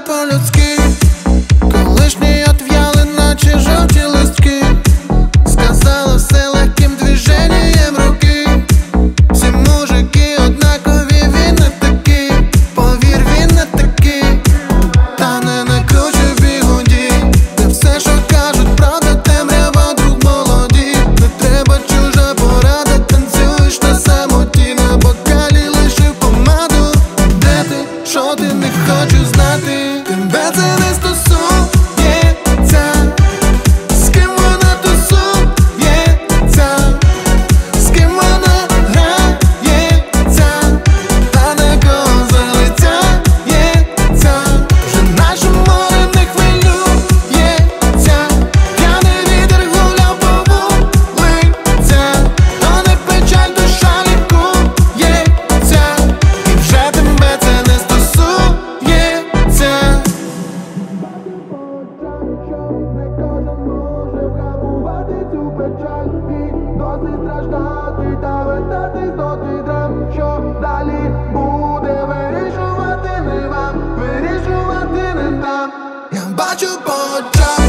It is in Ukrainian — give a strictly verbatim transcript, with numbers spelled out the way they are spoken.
по-людськи, колишні отв'яли, наче жовті листки. Сказала все легким движенням руки. Всі мужики однакові, він не такий, повір, він не такий. Та не накручуй бігуді, не все, що кажуть, правда, темрява, друг молоді. Не треба чужа порада, танцюєш на самоті, на бокалі лишив помаду. Де ти? Що ти? Не хочу знати. Тебе це не стосується. З ким вона тусується, з ким вона грається, та на кого залицяється. Вже наше море не хвилюється. П'яний вітер гуляв по вулицях, то не печаль, душа лікується. І вже тебе це не стосується. Не кожен може вгамувати цю печаль, і досить страждати та вертатись до тих драм. Що далі буде, вирішувати не вам, вирішувати не нам. Я бачу по очах.